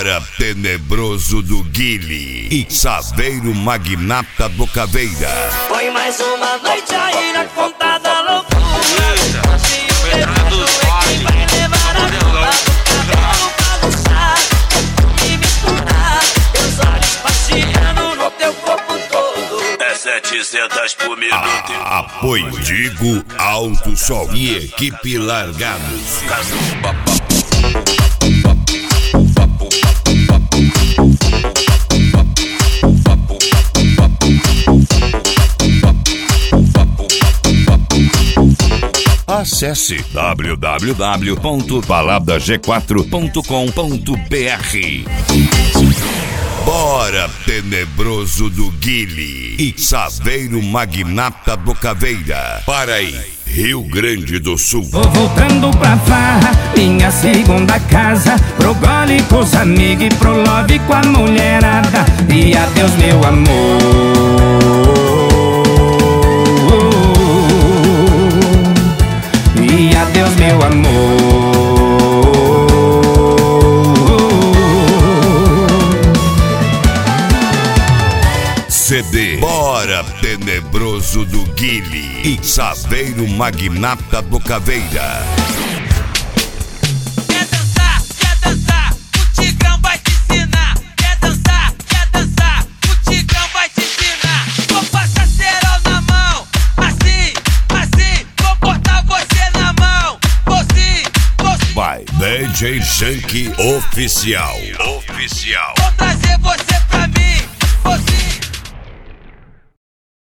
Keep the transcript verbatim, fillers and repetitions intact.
Bora, tenebroso do Guile e Saveiro Magnata Bocaveira. Foi mais uma noite aí na conta da loucura. Se o Fernando Vale vai levar a culpa do cabelo pra luxar e misturar teus olhos passeando no teu corpo todo. É setecentos por minuto. A, apoio Digo Alto Sol e equipe Largados. Acesse w w w ponto balada g quatro ponto com ponto b r. Bora, tenebroso do Guile e Saveiro Magnata Bocaveira. Para aí, Rio Grande do Sul. Vou voltando pra farra, minha segunda casa, pro gole com os amigos e pro love com a mulherada. E adeus meu amor, e adeus meu amor. C D Bora, tenebroso do Guile e Saveiro Magnata Bocaveira. Quer dançar, quer dançar, o Tigrão vai te ensinar. Quer dançar, quer dançar, o Tigrão vai te ensinar. Vou passar cerol na mão, assim, assim, vou botar você na mão. Vou sim, vou sim. Vai, D J Shank Oficial. Oficial. Vou trazer você